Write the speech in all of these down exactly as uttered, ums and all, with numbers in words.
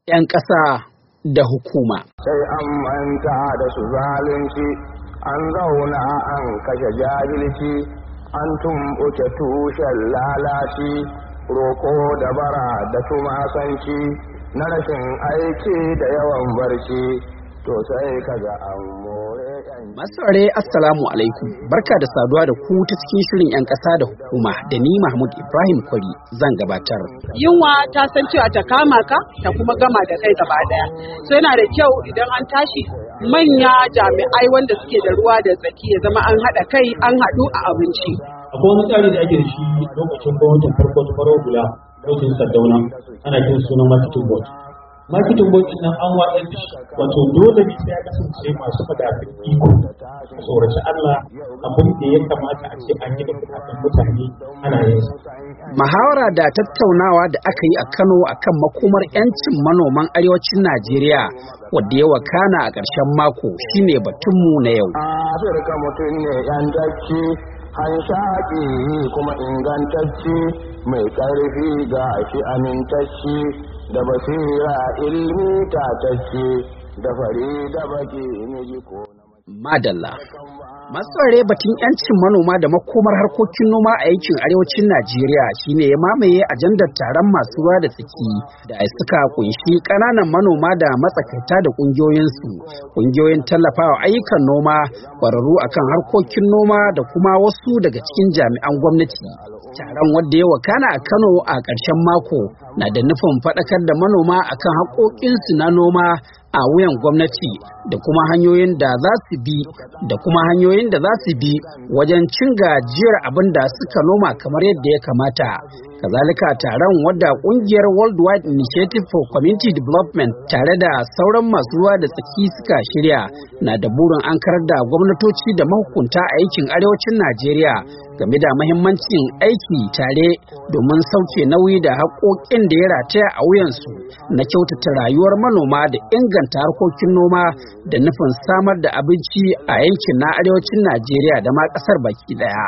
'yan ƙasa da hukuma. Sai an manta da su zalunci, an zauna an kashe jahilci, an tumɓuke tushen lalaci, roko da bara da tumasanci, na rashin aiki da yawan barci, to sai kaga an more. Masarare assalamu alaikum, barka da saduwa da ku ta cikin shirin 'yan ƙasa da hukuma da ni Mahmud Ibrahim Kwari zan gabatar. Yunwa ta san cewa ta kama ka ta kuma gama da kai gaba daya. So yana da kyau idan an tashi manya jami'ai wanda suke da ruwa da tsaki ya zama an haɗa kai an haɗu a abinci. Akwai wani tsari da ake da shi lokacin gwamnatin farko ta farar hula lokacin Sardauna ana kiran sunan marketing board. Marketing board ɗin nan an waɗar da shi wato dole ne sai ya kasance masu madafin iko tsoraci Allah abin da ya kamata a ce an yi da kuɗaɗen mutane ana yin sa. Muhawara da tattaunawa da aka yi a Kano akan makomar 'yancin manoman arewacin Najeriya wadda ya wakana a ƙarshen mako shine batunmu na yau. Afirka mutum ne 'yantacce, hanshaƙi kuma ingantacce, mai ƙarfi ga shi amintacce, da basira ilmi tatacce, da fari da baki ne ko na Madalla. Masu tsare batun 'yancin manoma da makomar harkokin noma a yankin arewacin Najeriya shine ya mamaye ajandar taron masu ruwa da tsaki da suka kunshi ƙananan manoma da matsakaita da ƙungiyoyinsu, ƙungiyoyin tallafawa ayyukan noma, ƙwararru akan harkokin noma da kuma wasu daga cikin jami'an gwamnati. Taron wadda ya wakana a Kano a ƙarshen mako na da nufin faɗakar da manoma akan haƙoƙinsu na noma a wuyan gwamnati da kuma hanyoyin da za su bi da kuma hanyoyin da za su bi wajen cin gajiyar abin da suka noma kamar yadda ya kamata. Kazalika taron wadda kungiyar Worldwide Initiative for Community Development tare da sauran masu ruwa da tsaki suka shirya na da burin an karar da gwamnatoci da mahukunta a yankin arewacin Najeriya game da mahimmancin aiki tare domin sauke nauyi da haƙoƙin da ya rataya a wuyansu na kyautata rayuwar manoma da inganta harkokin noma da nufin samar da abinci a yankin na arewacin Najeriya da ma ƙasar baki ɗaya.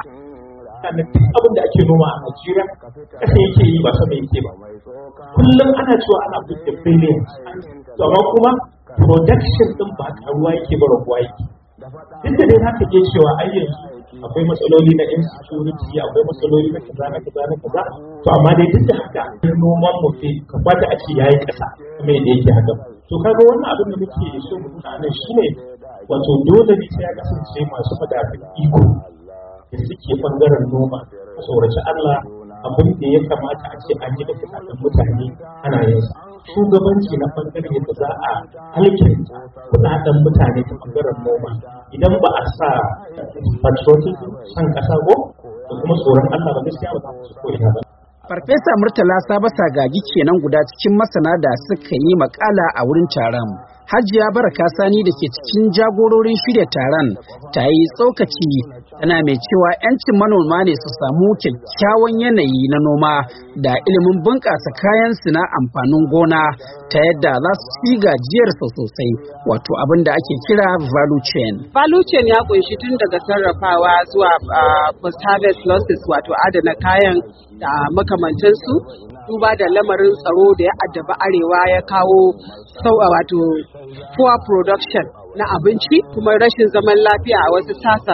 Abin da ake noma a Najeriya ƙasa yake yi ba sama yake ba. Kullum ana cewa ana fitar billions, amma kuma production ɗin ba karuwa yake ba raguwa yake. Duk da dai haka ke cewa ai yanzu akwai matsaloli na insecurity, akwai matsaloli na kaza na kaza na kaza, to amma dai duk da haka noman mu ke kamata a ce yayi ƙasa kuma yadda yake haka. To kaga wannan abin da muke so mu nuna shine wato dole ne sai ya kasance masu madafin iko da suke bangaren noma a tsoraci Allah abin da ya kamata a ce an yi da kuɗaɗen mutane ana yin sa. Shugabanci na bangaren yadda za a alkinta kuɗaɗen mutane ta bangaren noma idan ba a sa patriotism san ƙasa ko da kuma tsoron Allah ba gaskiya ba za su ko ina ba. Farfesa Murtala Sabasa Gagi kenan guda cikin masana da suka yi makala a wurin taron. Hajiya Baraka Sani da ke cikin jagororin shirya taron ta yi tsokaci tana mai cewa 'yancin manoma ne su samu kyakkyawan yanayi na noma da ilimin bunƙasa kayan su na amfanin gona ta yadda za su ci gajiyarsa sosai, wato abin da ake kira value chain. Value chain ya kunshi tun daga sarrafawa zuwa post harvest losses, wato adana kayan da makamantansu, duba da lamarin tsaro da ya addaba arewa ya kawo sau'a wato poor production na abinci, kuma rashin zaman lafiya a wasu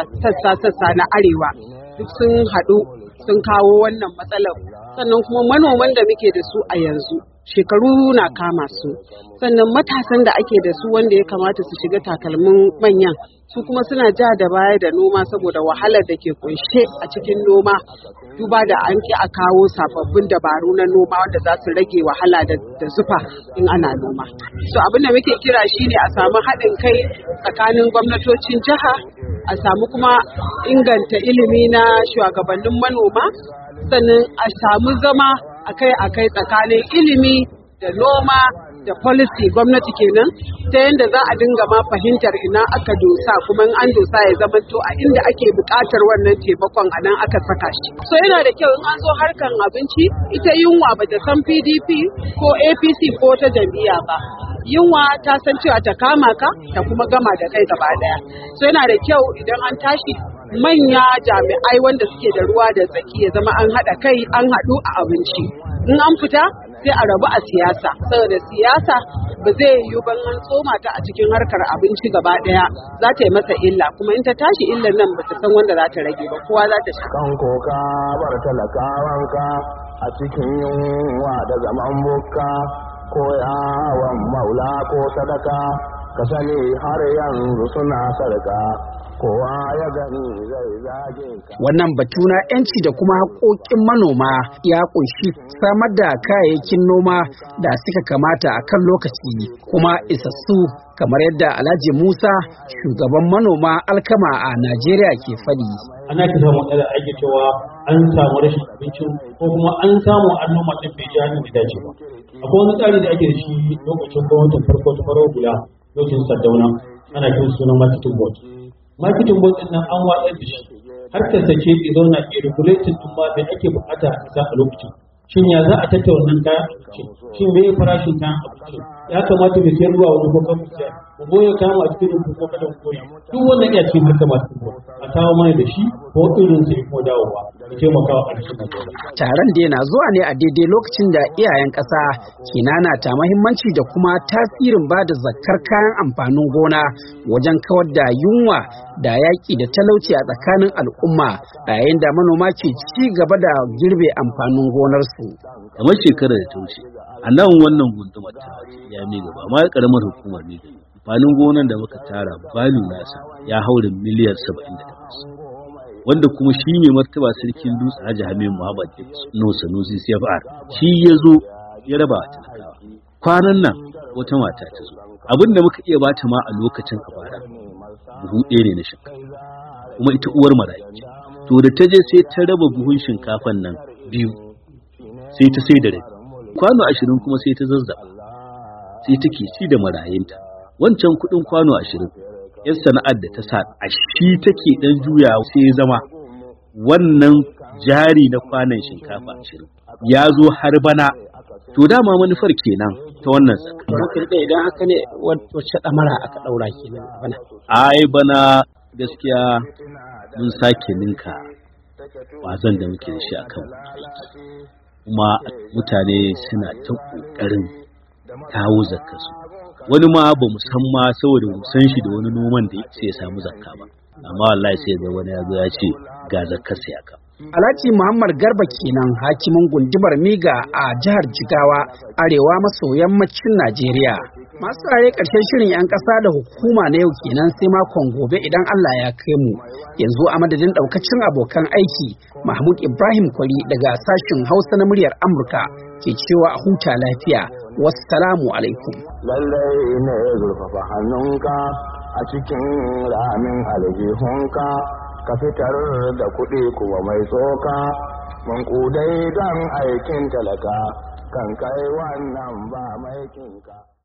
sassa na arewa duk sun haɗu sun kawo wannan matsalar. Sannan kuma manoman da muke da su a yanzu shekaru na kama su, sannan matasan da ake da su wanda ya kamata su shiga takalmin manyan su kuma suna ja da baya da noma saboda wahalar da ke kunshe a cikin noma, duba da an ki a kawo sababbin dabaru na noma wanda za su rage wahala da zufa in ana noma. So abin da muke kira shine a samu haɗin kai tsakanin gwamnatocin jiha, a samu kuma inganta ilimi na shugabannin manoma, sannan a samu zama akai-akai tsakanin ilimi da noma da policy gwamnati kenan, ta yadda za a dinga ma fahimtar ina aka dosa, kuma in an dosa ya zama to a inda ake buƙatar wannan taimakon a nan aka saka shi. So yana da kyau in an zo harkan abinci, ita yunwa ba ta san P D P ko A P C ko ta jam'iyya ba. Yunwa ta san cewa ta kama ka ta kuma gama da kai gaba daya. So yana da kyau idan an tashi manya jami'ai wanda suke da ruwa da tsaki ya zama an haɗa kai an haɗu a abinci. In an fita sai a rabu a siyasa, saboda siyasa ba zai yiwu ban an tsoma ta a cikin harkar abinci gaba daya za ta yi masa illa, kuma in ta tashi illar nan ba ta san wanda za ta rage ba, kowa za ta sha. Kan koka bar talakawanka a cikin yunwa da zaman bukka ko yawon maula ko sadaka ka sani har yanzu suna sarka kowa ya gani zai zage ka. Wannan batu na yanci da kuma haƙoƙin manoma ya ƙunshi samar da kayayyakin noma da suka kamata a kan lokaci kuma isassu, kamar yadda Alhaji Musa, shugaban manoma alkama a Najeriya, ke faɗi. Ana ta samu matsala ake cewa an samu rashin abincin ko kuma an samu an noma ɗin bai ji hannun da dace ba. Akwai wani tsari da ake da shi lokacin gwamnatin farko ta farar hula lokacin Sardauna, ana kiran sunan marketing board. Marketing board ɗin nan an watsar da shi har ka sake ya zauna ke regulating ɗin ma bai ake bukata a a lokacin. Shin ya za a tattauna wannan kayan abinci? Shin me farashin kayan abinci? Ya kamata mu sayar ruwa wani ko kan mu sayar. Mu goya kama a cikin rubu ko kada mu goya. Duk wannan ya cikin harkar masu kuma. A kawo mana da shi ko irin sai ko dawowa. Mu taimaka wa ƙarshen Najeriya. Taron da yana zuwa ne a daidai lokacin da iyayen ƙasa ke nanata muhimmanci da kuma tasirin ba da zakkar kayan amfanin gona wajen kawar da yunwa da yaƙi da talauci a tsakanin al'umma, a yayin da manoma ke ci gaba da girbe amfanin gonarsu. Kamar shekarar da ta wuce, a nan wannan gundumar ta ya ne gaba, amma karamar hukumar ne da amfanin gonan da muka tara balu nasa ya haura miliyan saba'in da takwas, wanda kuma shi ne martaba sarkin dutse Hajji Hamid Muhammad No Sanusi C F R shi ya zo ya raba wa talakawa. Kwanan nan wata mata ta zo, abin da muka iya bata ma a lokacin a bara buhu ɗaya ne na shinkafa, kuma ita uwar marayu ce. To da ta je sai ta raba buhun shinkafan nan biyu, sai ta sai da rai kwano ashirin kuma sai ta zazzaba, sai take ci da marayinta. Wancan kuɗin kwano ashirin yan sana'ar da ta sa a shi take dan juya sai ya zama wannan jari na kwanan shinkafa ashirin ya zo har bana. To dama manufar kenan ta wannan zakka. Idan haka ne wacce ɗamara aka ɗaura kenan bana? Ai bana gaskiya mun sake ninka wazan da muke da shi akan kuma mutane suna ta ƙoƙarin kawo zakkarsu. Wani ma ba mu san ma saboda mu san shi da wani noman da sai ya samu zakka ba, amma wallahi sai ga wani ya zo ya ce ga zakkar sai aka. Alhaji Muhammad Garba kenan, hakimin gundumar Miga a jihar Jigawa, arewa maso yammacin Najeriya. Masu tsare ƙarshen shirin 'yan ƙasa da hukuma na yau kenan, sai makon gobe idan Allah ya kai mu. Yanzu a madadin ɗaukacin abokan aiki, Mahmud Ibrahim Kwari daga sashen Hausa na muryar Amurka ke cewa a huta lafiya. Wassalamu alaikum. Lallai ne zurfafa hannunka a cikin ramin aljihunka, ka fitar da kuɗi kuma mai tsoka, mankudai don aikin talaka, kan kai wannan ba maikinka.